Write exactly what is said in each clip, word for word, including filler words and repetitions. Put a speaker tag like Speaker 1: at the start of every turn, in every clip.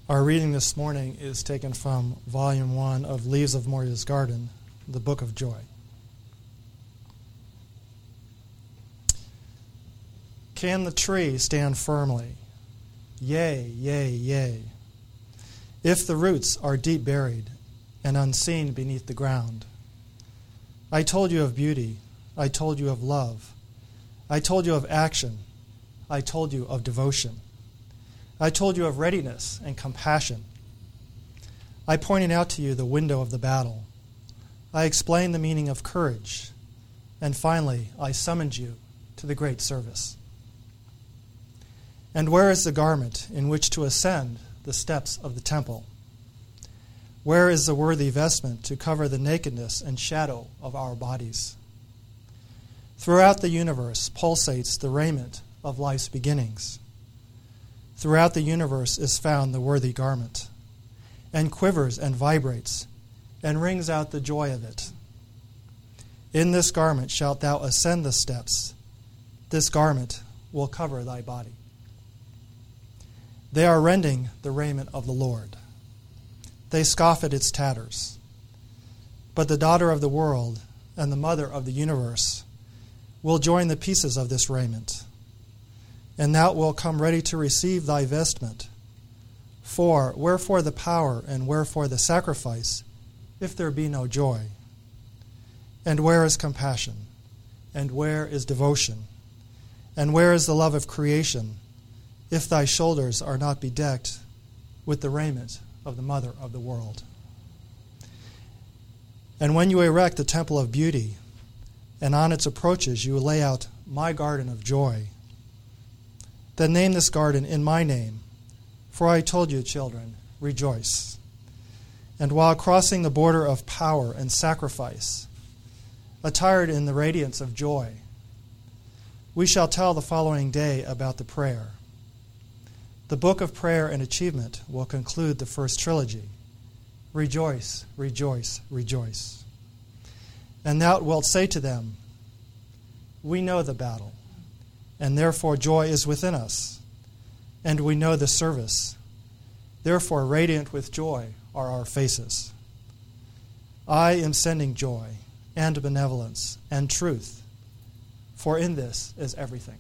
Speaker 1: Our reading this morning is taken from Volume one of Leaves of Moria's Garden, the Book of Joy. Can the tree stand firmly? Yea, yea, yea. If the roots are deep buried and unseen beneath the ground. I told you of beauty. I told you of love. I told you of action. I told you of devotion. I told you of readiness and compassion. I pointed out to you the window of the battle. I explained the meaning of courage. And finally, I summoned you to the great service. And where is the garment in which to ascend the steps of the temple? Where is the worthy vestment to cover the nakedness and shadow of our bodies? Throughout the universe pulsates the raiment of life's beginnings. Throughout the universe is found the worthy garment, and quivers and vibrates, and rings out the joy of it. In this garment shalt thou ascend the steps. This garment will cover thy body. They are rending the raiment of the Lord. They scoff at its tatters. But the daughter of the world and the mother of the universe will join the pieces of this raiment, and thou wilt come ready to receive thy vestment. For wherefore the power, and wherefore the sacrifice, if there be no joy? And where is compassion? And where is devotion? And where is the love of creation, if thy shoulders are not bedecked with the raiment of the mother of the world? And when you erect the temple of beauty, and on its approaches you lay out my garden of joy, then name this garden in my name, for I told you, children, rejoice. And while crossing the border of power and sacrifice, attired in the radiance of joy, we shall tell the following day about the prayer. The book of prayer and achievement will conclude the first trilogy. Rejoice, rejoice, rejoice. And thou wilt say to them, we know the battle, and therefore joy is within us, and we know the service. Therefore radiant with joy are our faces. I am sending joy and benevolence and truth, for in this is everything.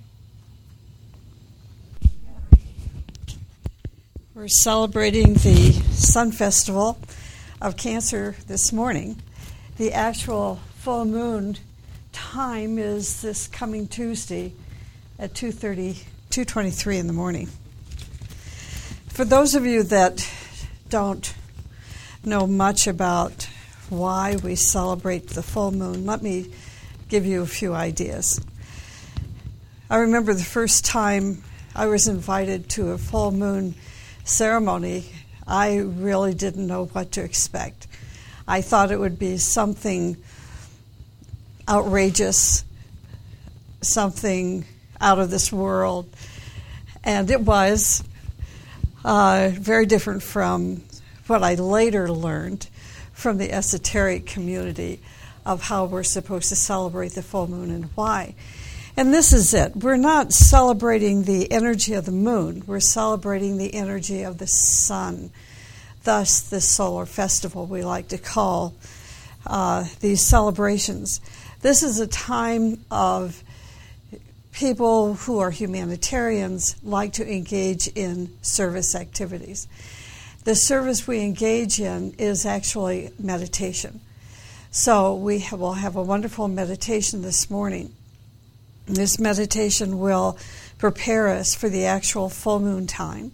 Speaker 2: We're celebrating the Sun Festival of Cancer this morning. The actual full moon time is this coming Tuesday at two thirty, two twenty-three in the morning. For those of you that don't know much about why we celebrate the full moon, let me give you a few ideas. I remember the first time I was invited to a full moon ceremony, I really didn't know what to expect. I thought it would be something outrageous, something out of this world, and it was uh, very different from what I later learned from the esoteric community of how we're supposed to celebrate the full moon and why. And this is it. We're not celebrating the energy of the moon. We're celebrating the energy of the sun. Thus, this solar festival we like to call uh, these celebrations. This is a time of people who are humanitarians like to engage in service activities. The service we engage in is actually meditation. So we have, will have a wonderful meditation this morning. This meditation will prepare us for the actual full moon time.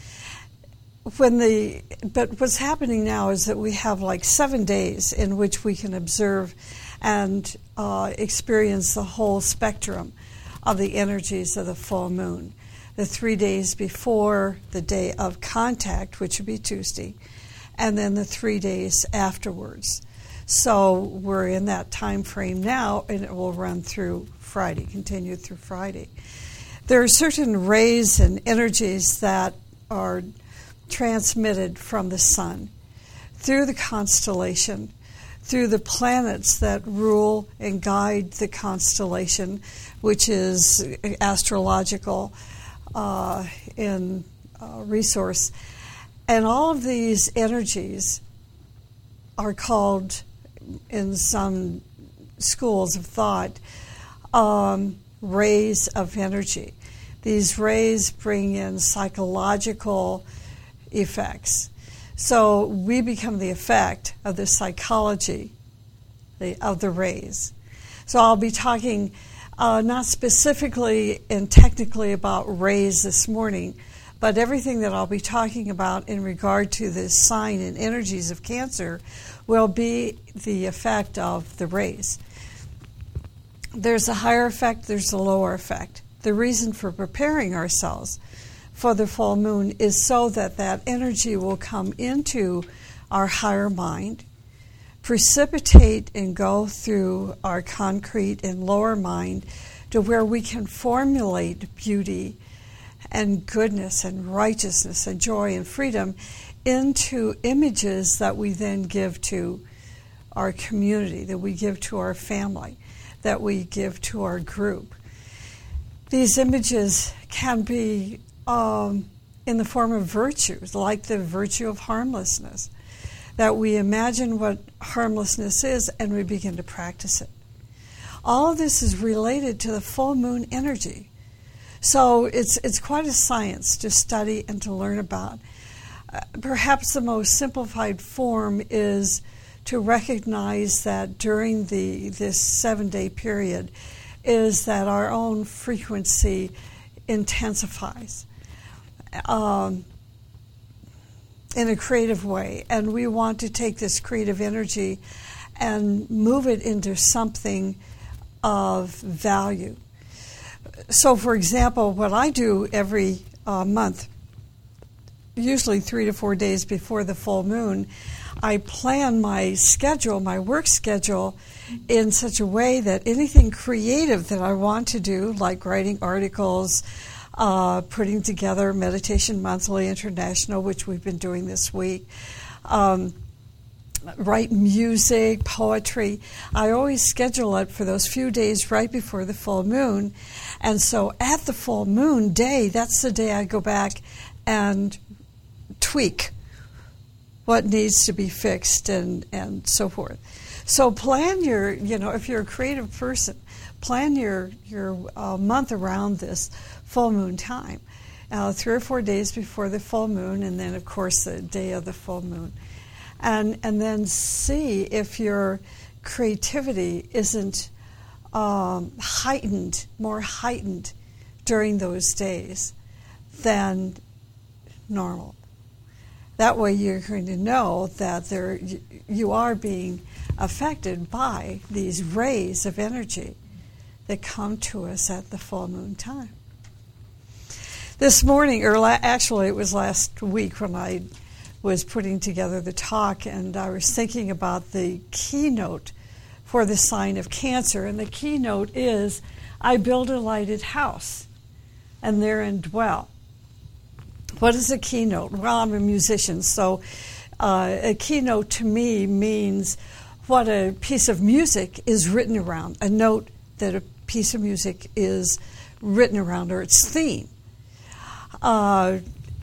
Speaker 2: When the but what's happening now is that we have like seven days in which we can observe and uh, experience the whole spectrum of the energies of the full moon. The three days before the day of contact, which would be Tuesday, and then the three days afterwards. So we're in that time frame now, and it will run through Friday, continue through Friday. There are certain rays and energies that are transmitted from the sun through the constellation, through the planets that rule and guide the constellation, which is astrological uh, in uh, resource. And all of these energies are called, in some schools of thought, um, rays of energy. These rays bring in psychological effects. So we become the effect of the psychology the, of the rays. So I'll be talking uh, not specifically and technically about rays this morning, but everything that I'll be talking about in regard to the sign and energies of Cancer will be the effect of the rays. There's a higher effect, there's a lower effect. The reason for preparing ourselves for the full moon is so that that energy will come into our higher mind, precipitate and go through our concrete and lower mind to where we can formulate beauty and goodness and righteousness and joy and freedom into images that we then give to our community, that we give to our family, that we give to our group. These images can be um, in the form of virtues, like the virtue of harmlessness, that we imagine what harmlessness is and we begin to practice it. All of this is related to the full moon energy. So it's it's quite a science to study and to learn about. Uh, perhaps the most simplified form is to recognize that during the this seven-day period is that our own frequency intensifies um, in a creative way. And we want to take this creative energy and move it into something of value. So, for example, what I do every uh, month, usually three to four days before the full moon, I plan my schedule, my work schedule, in such a way that anything creative that I want to do, like writing articles, uh, putting together Meditation Monthly International, which we've been doing this week, um, write music, poetry, I always schedule it for those few days right before the full moon. And so at the full moon day, that's the day I go back and tweak what needs to be fixed and, and so forth. So plan your, you know, if you're a creative person, plan your, your uh, month around this full moon time, uh, three or four days before the full moon, and then, of course, the day of the full moon. And, and then see if your creativity isn't um, heightened, more heightened during those days than normal. That way you're going to know that there, you are being affected by these rays of energy that come to us at the full moon time. This morning, or la- actually it was last week when I was putting together the talk, and I was thinking about the keynote for the sign of Cancer, and the keynote is, I build a lighted house, and therein dwell. What is a keynote? Well, I'm a musician, so uh, a keynote to me means what a piece of music is written around, a note that a piece of music is written around, or its theme. Uh,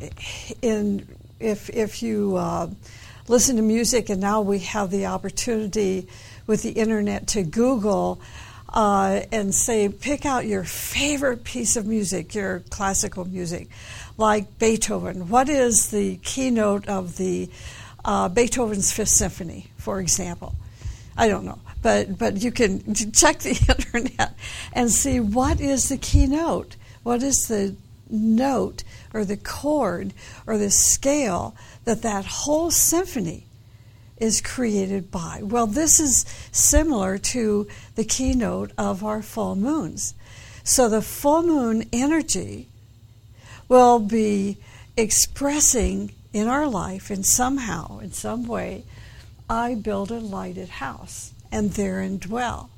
Speaker 2: in if if you uh, listen to music, and now we have the opportunity with the internet to Google uh, and say, pick out your favorite piece of music, your classical music, like Beethoven. What is the keynote of the uh, Beethoven's Fifth Symphony, for example? I don't know, but but you can check the internet and see what is the keynote. What is the note or the chord or the scale that that whole symphony is created by? Well, this is similar to the keynote of our full moons. So the full moon energy will be expressing in our life, in somehow, in some way, I build a lighted house, and therein dwell.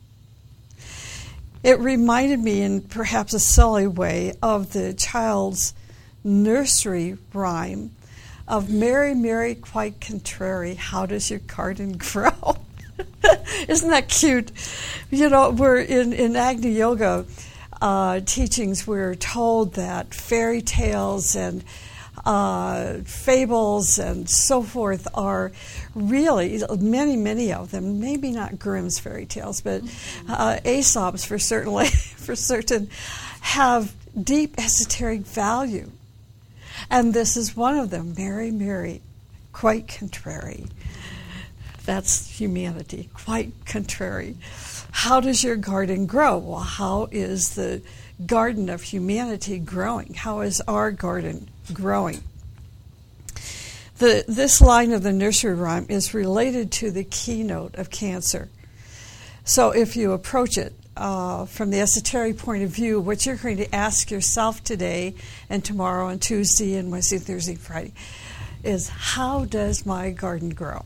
Speaker 2: It reminded me, in perhaps a silly way, of the child's nursery rhyme of Mary, Mary, quite contrary, how does your garden grow? Isn't that cute? You know, we're in, in Agni Yoga uh, teachings, we're told that fairy tales and uh, fables and so forth are really, many, many of them, maybe not Grimm's fairy tales, but uh, Aesop's for certainly, for certain, have deep esoteric value. And this is one of them, Mary, Mary, quite contrary. That's humanity, quite contrary. How does your garden grow? Well, how is the garden of humanity growing? How is our garden growing? The, this line of the nursery rhyme is related to the keynote of Cancer. So if you approach it uh, from the esoteric point of view, what you're going to ask yourself today and tomorrow and Tuesday and Wednesday, Thursday, Friday is, how does my garden grow?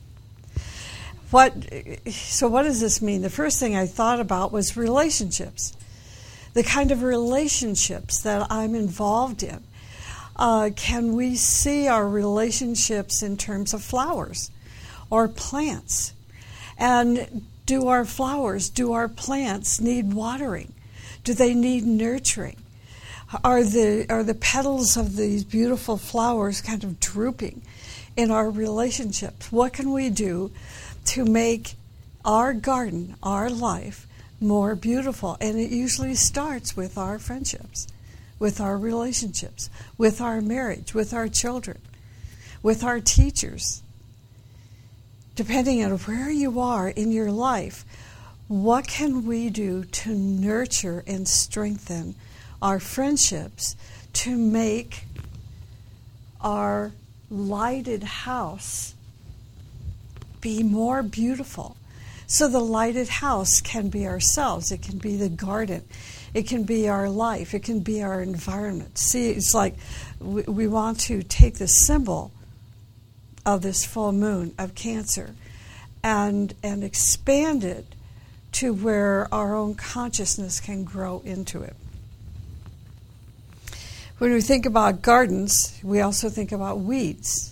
Speaker 2: What? So what does this mean? The first thing I thought about was relationships. The kind of relationships that I'm involved in. Uh, can we see our relationships in terms of flowers or plants? And do our flowers, do our plants need watering? Do they need nurturing? Are the, are the petals of these beautiful flowers kind of drooping in our relationships? What can we do to make our garden, our life, more beautiful? And it usually starts with our friendships, with our relationships, with our marriage, with our children, with our teachers. Depending on where you are in your life, what can we do to nurture and strengthen our friendships to make our lighted house be more beautiful? So the lighted house can be ourselves. It can be the garden. It can be our life. It can be our environment. See, it's like we, we want to take the symbol of this full moon of Cancer and and expand it to where our own consciousness can grow into it. When we think about gardens, we also think about weeds.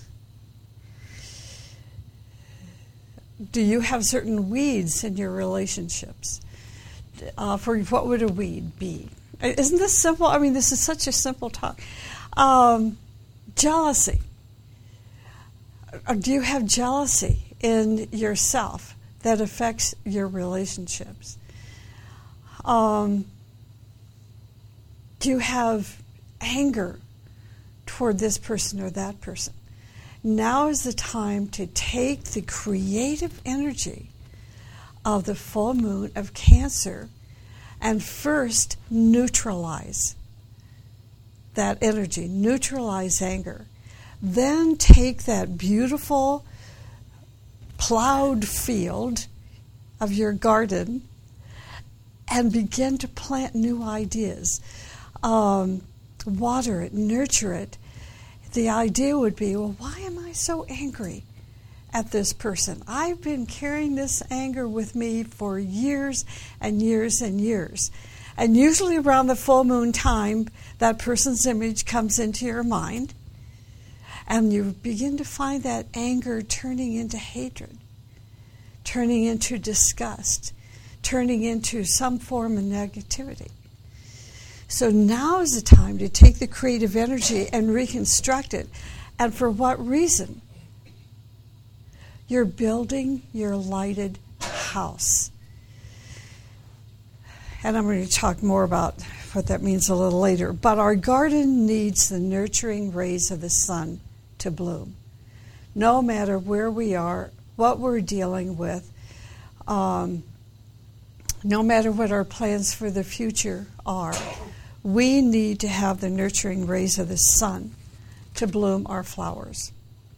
Speaker 2: Do you have certain weeds in your relationships? Uh, for what would a weed be? Isn't this simple? I mean, this is such a simple talk. Um, jealousy. Do you have jealousy in yourself that affects your relationships? Um, do you have anger toward this person or that person? Now is the time to take the creative energy of the full moon of Cancer and first neutralize that energy, neutralize anger. Then take that beautiful plowed field of your garden and begin to plant new ideas. Um, water it, nurture it. The idea would be, well, why am I so angry at this person? I've been carrying this anger with me for years and years and years. And usually around the full moon time, that person's image comes into your mind, and you begin to find that anger turning into hatred, turning into disgust, turning into some form of negativity. So now is the time to take the creative energy and reconstruct it. And for what reason? You're building your lighted house. And I'm going to talk more about what that means a little later. But our garden needs the nurturing rays of the sun to bloom. No matter where we are, what we're dealing with, um, no matter what our plans for the future are, we need to have the nurturing rays of the sun to bloom our flowers.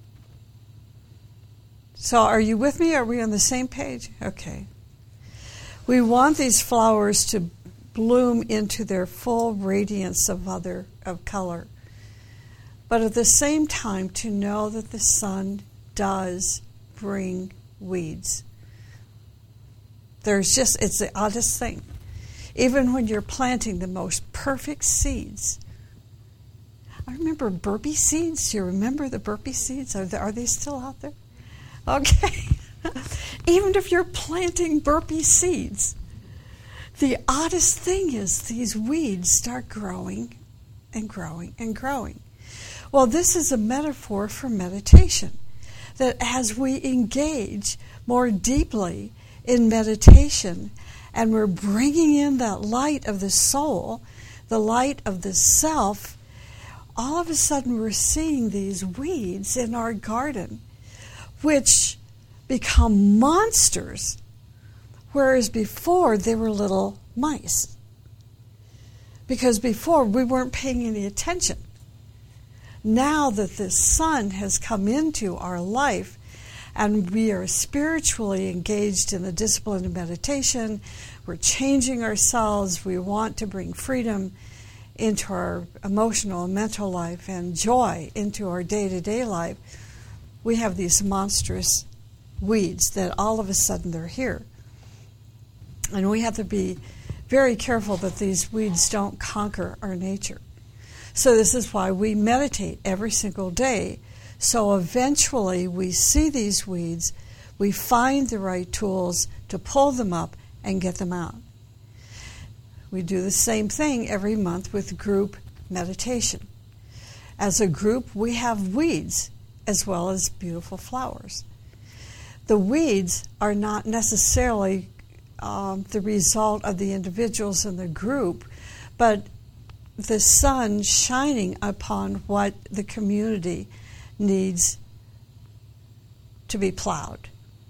Speaker 2: So are you with me? Are we on the same page? Okay. We want these flowers to bloom into their full radiance of other of color. But at the same time, to know that the sun does bring weeds. There's just, it's the oddest thing. Even when you're planting the most perfect seeds. I remember burpee seeds. Do you remember the burpee seeds? Are they, are they still out there? Okay. Even if you're planting burpee seeds, the oddest thing is these weeds start growing and growing and growing. Well, this is a metaphor for meditation, that as we engage more deeply in meditation and we're bringing in that light of the soul, the light of the self, all of a sudden we're seeing these weeds in our garden, which become monsters, whereas before they were little mice. Because before we weren't paying any attention. Now that the sun has come into our life and we are spiritually engaged in the discipline of meditation, we're changing ourselves, we want to bring freedom into our emotional and mental life and joy into our day-to-day life, we have these monstrous weeds that all of a sudden they're here. And we have to be very careful that these weeds don't conquer our nature. So this is why we meditate every single day. So eventually we see these weeds, we find the right tools to pull them up and get them out. We do the same thing every month with group meditation. As a group, we have weeds as well as beautiful flowers. The weeds are not necessarily um, the result of the individuals in the group, but the sun shining upon what the community needs to be plowed.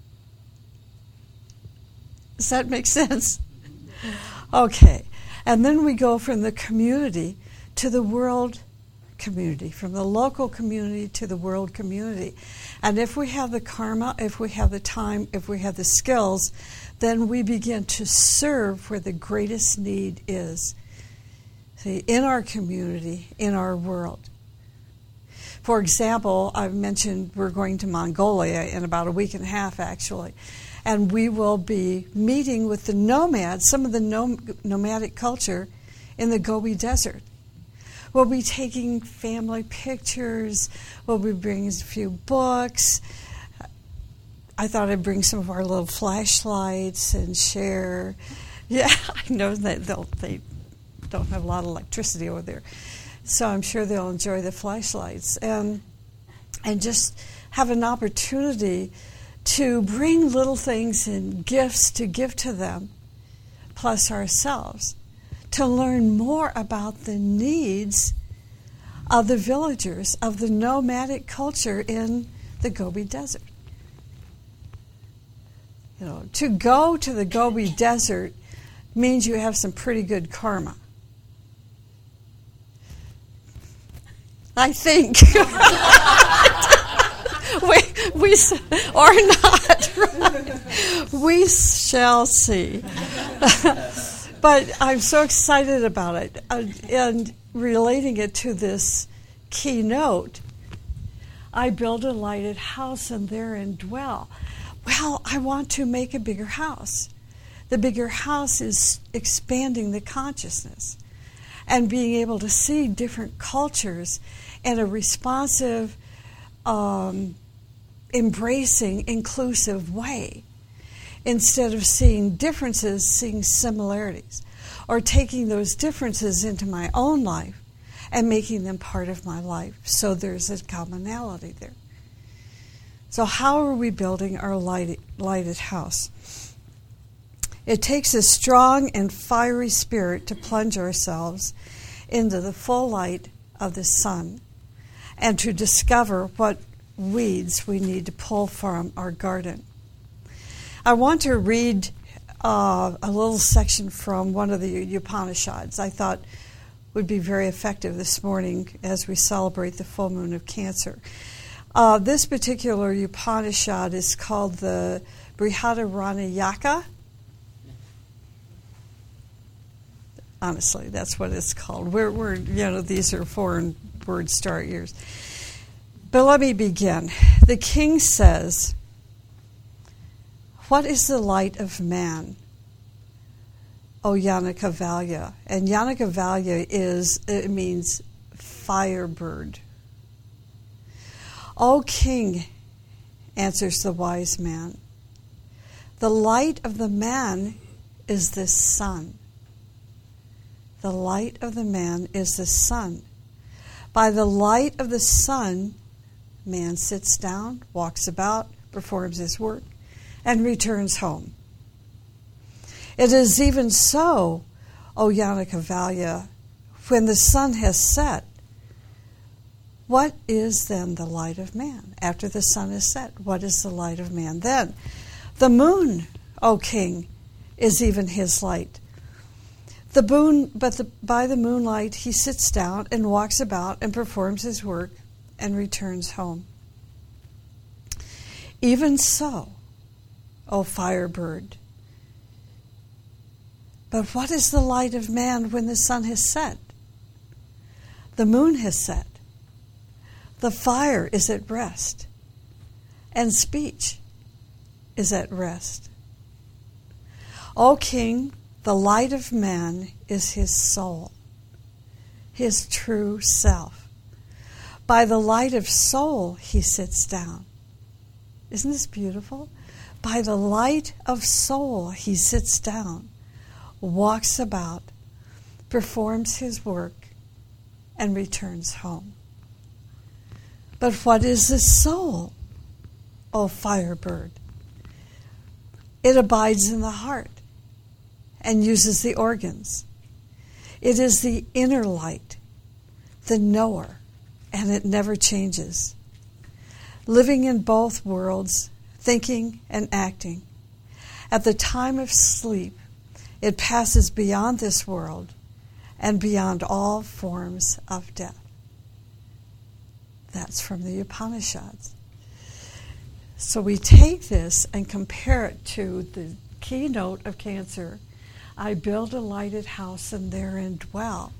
Speaker 2: Does that make sense? Okay. And then we go from the community to the world community, from the local community to the world community. And if we have the karma, if we have the time, if we have the skills, then we begin to serve where the greatest need is. See, in our community, in our world. For example, I've mentioned we're going to Mongolia in about a week and a half, actually. And we will be meeting with the nomads, some of the nom- nomadic culture in the Gobi Desert. We'll be taking family pictures. We'll be bringing a few books. I thought I'd bring some of our little flashlights and share. Yeah, I know that they'll, they don't have a lot of electricity over there. So I'm sure they'll enjoy the flashlights. And, and just have an opportunity to bring little things and gifts to give to them, plus ourselves, to learn more about the needs of the villagers, of the nomadic culture in the Gobi Desert. You know, to go to the Gobi Desert means you have some pretty good karma. I think. we, we, or not. We shall see. But I'm so excited about it. Uh, and relating it to this keynote, I build a lighted house and therein dwell. Well, I want to make a bigger house. The bigger house is expanding the consciousness and being able to see different cultures in a responsive, um, embracing, inclusive way. Instead of seeing differences, seeing similarities, or taking those differences into my own life and making them part of my life. So there's a commonality there. So how are we building our lighted, lighted house? It takes a strong and fiery spirit to plunge ourselves into the full light of the sun and to discover what weeds we need to pull from our garden. I want to read uh, a little section from one of the Upanishads I thought would be very effective this morning as we celebrate the full moon of Cancer. Uh, this particular Upanishad is called the Brihadaranyaka. Honestly, that's what it's called. We're, we're, you know, these are foreign words to our ears. But let me begin. The king says, "What is the light of man, O Yanakavalya?" And Yanakavalya is, it means firebird. "O king," answers the wise man, "the light of the man is the sun. The light of the man is the sun. By the light of the sun, man sits down, walks about, performs his work, and returns home. It is even so, O Yanakavalya, when the sun has set, what is then the light of man? After the sun is set, what is the light of man then? The moon, O king, is even his light. The moon, but the, by the moonlight he sits down and walks about and performs his work and returns home. Even so, O firebird. But what is the light of man when the sun has set? The moon has set. The fire is at rest, and speech is at rest. O king, the light of man is his soul, his true self. By the light of soul he sits down. Isn't this beautiful? By the light of soul he sits down, walks about, performs his work, and returns home. But what is the soul, O firebird? It abides in the heart and uses the organs. It is the inner light, the knower, and it never changes. Living in both worlds, thinking and acting. At the time of sleep, it passes beyond this world and beyond all forms of death. That's from the Upanishads. So we take this and compare it to the keynote of Cancer. I build a lighted house and therein dwell.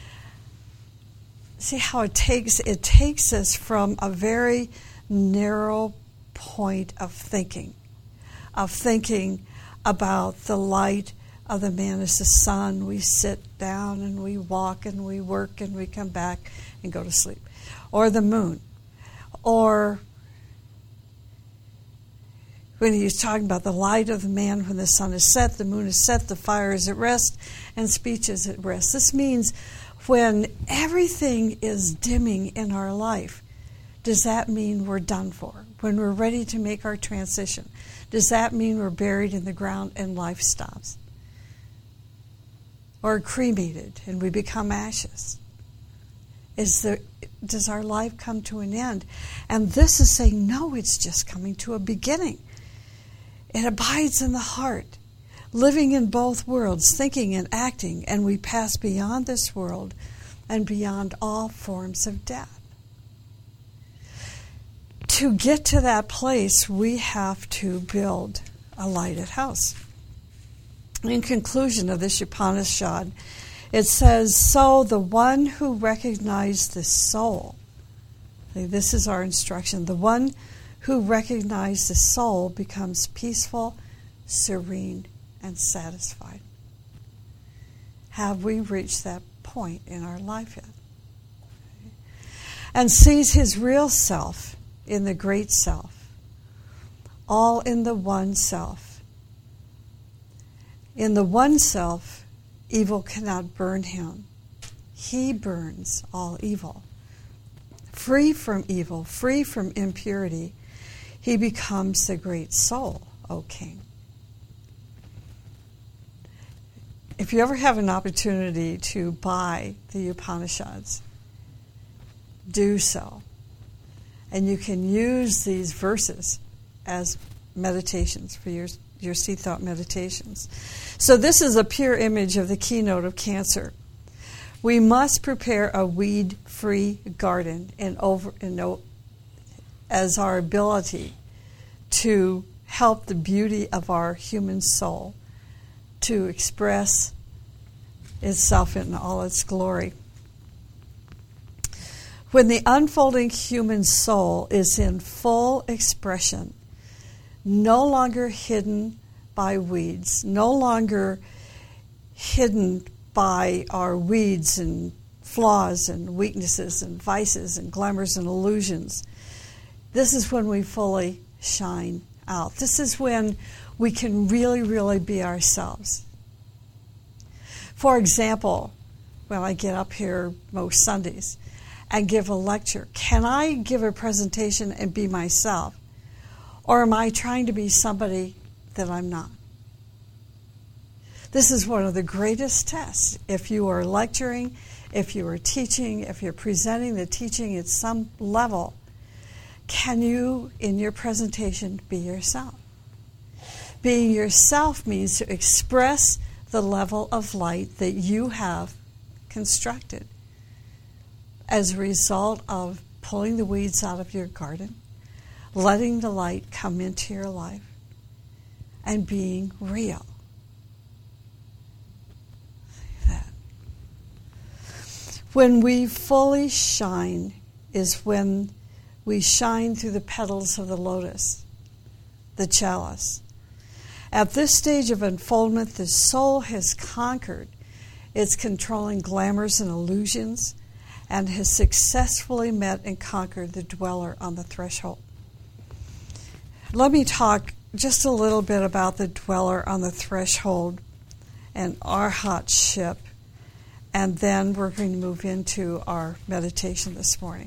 Speaker 2: See how it takes it takes us from a very narrow point of thinking, of thinking about the light of the man as the sun. We sit down and we walk and we work and we come back and go to sleep. Or the moon. Or when he's talking about the light of the man when the sun is set, the moon is set, the fire is at rest, and speech is at rest. This means when everything is dimming in our life, does that mean we're done for? When we're ready to make our transition, does that mean we're buried in the ground and life stops? Or cremated and we become ashes? Is there, does our life come to an end? And this is saying, no, it's just coming to a beginning. It abides in the heart, living in both worlds, thinking and acting, and we pass beyond this world and beyond all forms of death. To get to that place, we have to build a lighted house. In conclusion of this Upanishad, it says, so the one who recognized the soul, this is our instruction, the one who recognized the soul becomes peaceful, serene, and satisfied. Have we reached that point in our life yet? And sees his real self in the great self, all in the one self. In the one self, evil cannot burn him. He burns all evil. Free from evil, free from impurity, he becomes the great soul, O king. If you ever have an opportunity to buy the Upanishads, do so. And you can use these verses as meditations for your, your sea thought meditations. So this is a pure image of the keynote of Cancer. We must prepare a weed-free garden in over, in, as our ability to help the beauty of our human soul to express itself in all its glory. When the unfolding human soul is in full expression, no longer hidden by weeds, no longer hidden by our weeds and flaws and weaknesses and vices and glamours and illusions, this is when we fully shine out. This is when we can really, really be ourselves. For example, when I get up here most Sundays, and give a lecture? Can I give a presentation and be myself? Or am I trying to be somebody that I'm not? This is one of the greatest tests. If you are lecturing, if you are teaching, if you're presenting the teaching at some level, can you, in your presentation, be yourself? Being yourself means to express the level of light that you have constructed as a result of pulling the weeds out of your garden, letting the light come into your life, and being real. That. When we fully shine is when we shine through the petals of the lotus, the chalice. At this stage of unfoldment, the soul has conquered its controlling glamours and illusions and has successfully met and conquered the dweller on the threshold. Let me talk just a little bit about the dweller on the threshold and arhatship, and then we're going to move into our meditation this morning.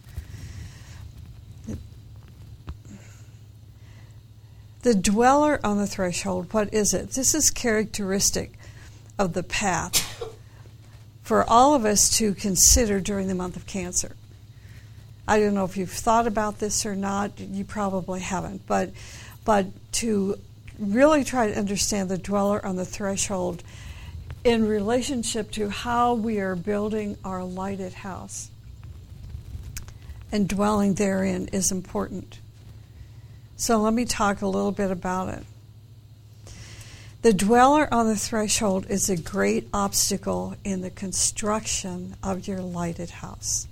Speaker 2: The dweller on the threshold, what is it? This is characteristic of the path for all of us to consider during the month of Cancer. I don't know if you've thought about this or not. You probably haven't. But, but to really try to understand the dweller on the threshold in relationship to how we are building our lighted house and dwelling therein is important. So let me talk a little bit about it. The dweller on the threshold is a great obstacle in the construction of your lighted house.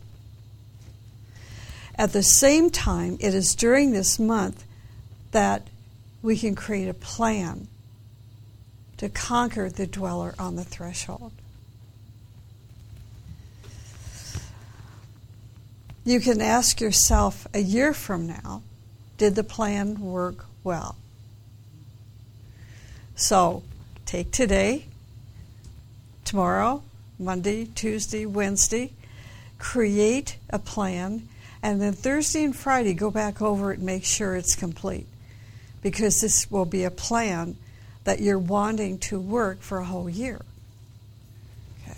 Speaker 2: At the same time, it is during this month that we can create a plan to conquer the dweller on the threshold. You can ask yourself a year from now, did the plan work well? So, take today, tomorrow, Monday, Tuesday, Wednesday, create a plan, and then Thursday and Friday go back over it and make sure it's complete. Because this will be a plan that you're wanting to work for a whole year. Okay.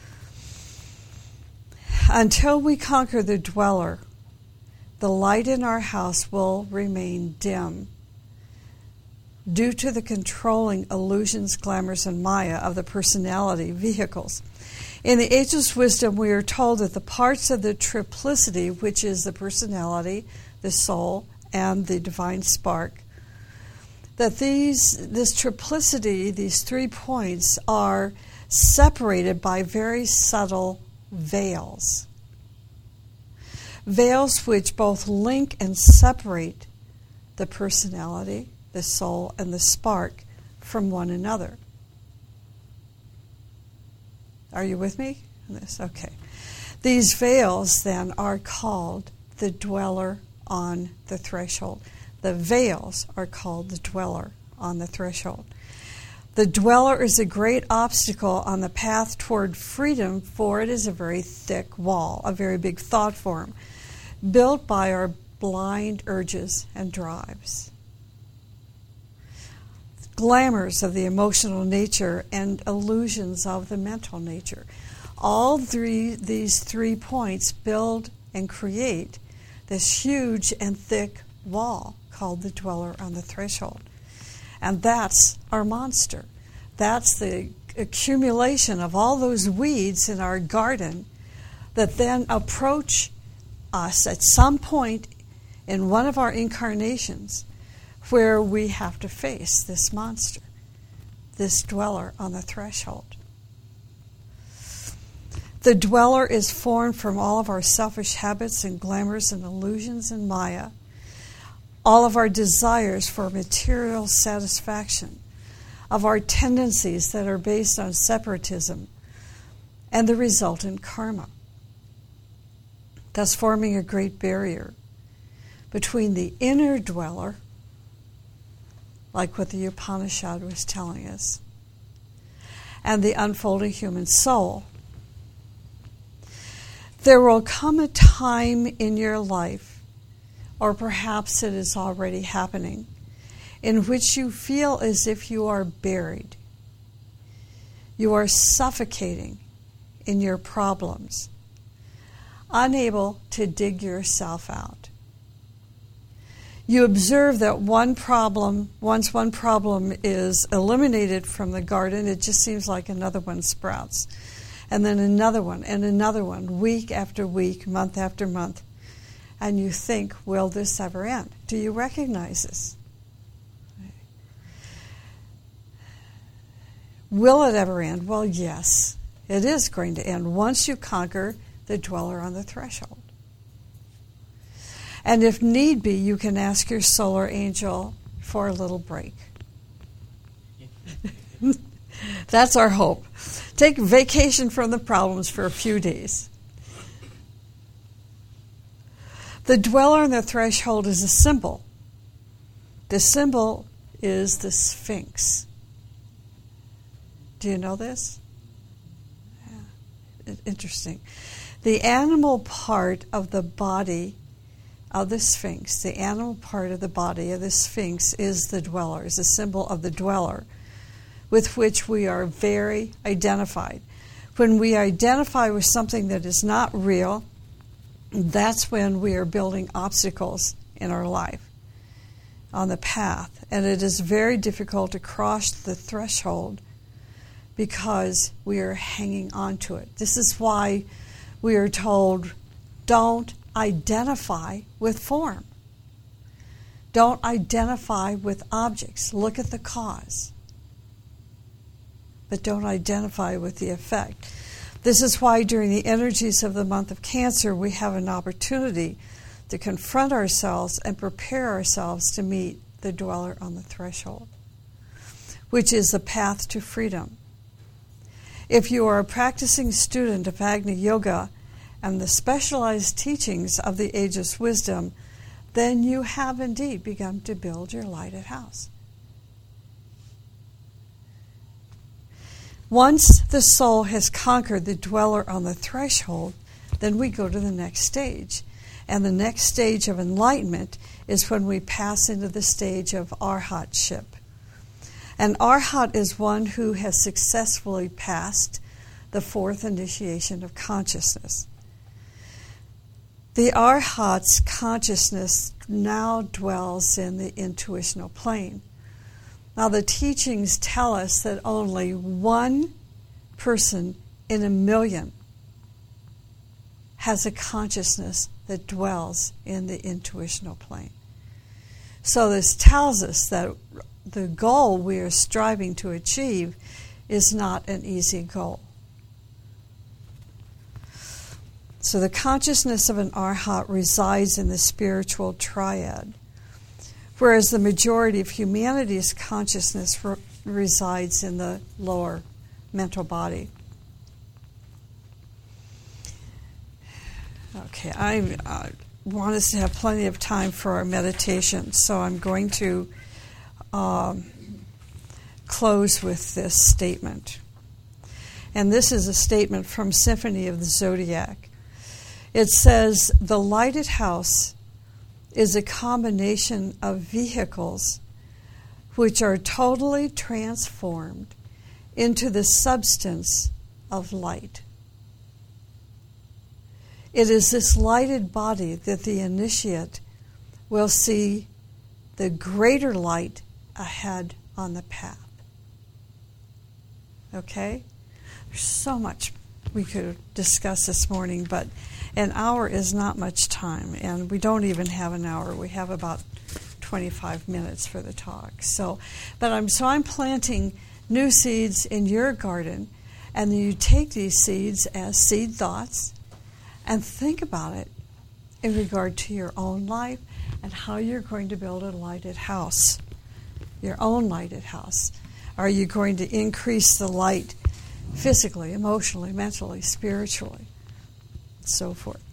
Speaker 2: Until we conquer the dweller, the light in our house will remain dim due to the controlling illusions, glamours, and maya of the personality vehicles. In the Ageless Wisdom, we are told that the parts of the triplicity, which is the personality, the soul, and the divine spark, that these this triplicity, these three points, are separated by very subtle veils. Veils which both link and separate the personality, the soul, and the spark from one another. Are you with me on this? Okay. These veils, then, are called the dweller on the threshold. The veils are called the dweller on the threshold. The dweller is a great obstacle on the path toward freedom, for it is a very thick wall, a very big thought form, built by our blind urges and drives. Glamours of the emotional nature and illusions of the mental nature. All three, these three points build and create this huge and thick wall called the dweller on the threshold. And that's our monster. That's the accumulation of all those weeds in our garden that then approach us at some point in one of our incarnations where we have to face this monster, this dweller on the threshold. The dweller is formed from all of our selfish habits and glamours and illusions and maya, all of our desires for material satisfaction, of our tendencies that are based on separatism, and the resultant karma, thus forming a great barrier between the inner dweller, like what the Upanishad was telling us, and the unfolding human soul. There will come a time in your life, or perhaps it is already happening, in which you feel as if you are buried. You are suffocating in your problems, unable to dig yourself out. You observe that one problem, once one problem is eliminated from the garden, it just seems like another one sprouts. And then another one, and another one, week after week, month after month. And you think, will this ever end? Do you recognize this? Will it ever end? Well, yes, it is going to end once you conquer the dweller on the threshold. And if need be, you can ask your solar angel for a little break. That's our hope. Take vacation from the problems for a few days. The dweller on the threshold is a symbol. The symbol is the Sphinx. Do you know this? Yeah. Interesting. The animal part of the body of the Sphinx, the animal part of the body of the Sphinx is the dweller, is a symbol of the dweller, with which we are very identified. When we identify with something that is not real, that's when we are building obstacles in our life on the path. And it is very difficult to cross the threshold because we are hanging on to it. This is why we are told, don't identify with form. Don't identify with objects. Look at the cause, but don't identify with the effect. This is why during the energies of the month of Cancer, we have an opportunity to confront ourselves and prepare ourselves to meet the dweller on the threshold, which is the path to freedom. If you are a practicing student of Agni Yoga and the specialized teachings of the Ageless Wisdom, then you have indeed begun to build your lighted house. Once the soul has conquered the dweller on the threshold, then we go to the next stage. And the next stage of enlightenment is when we pass into the stage of arhatship. And arhat is one who has successfully passed the fourth initiation of consciousness. The arhat's consciousness now dwells in the intuitional plane. Now, the teachings tell us that only one person in a million has a consciousness that dwells in the intuitional plane. So this tells us that the goal we are striving to achieve is not an easy goal. So the consciousness of an arhat resides in the spiritual triad, whereas the majority of humanity's consciousness re- resides in the lower mental body. Okay, I uh, want us to have plenty of time for our meditation, so I'm going to um, close with this statement. And this is a statement from Symphony of the Zodiac. It says, the lighted house is a combination of vehicles which are totally transformed into the substance of light. It is this lighted body that the initiate will see the greater light ahead on the path. Okay? There's so much we could discuss this morning, but an hour is not much time, and we don't even have an hour. We have about twenty-five minutes for the talk. So, but I'm so I'm planting new seeds in your garden, and you take these seeds as seed thoughts and think about it in regard to your own life and how you're going to build a lighted house, your own lighted house. Are you going to increase the light physically, emotionally, mentally, spiritually, and so forth?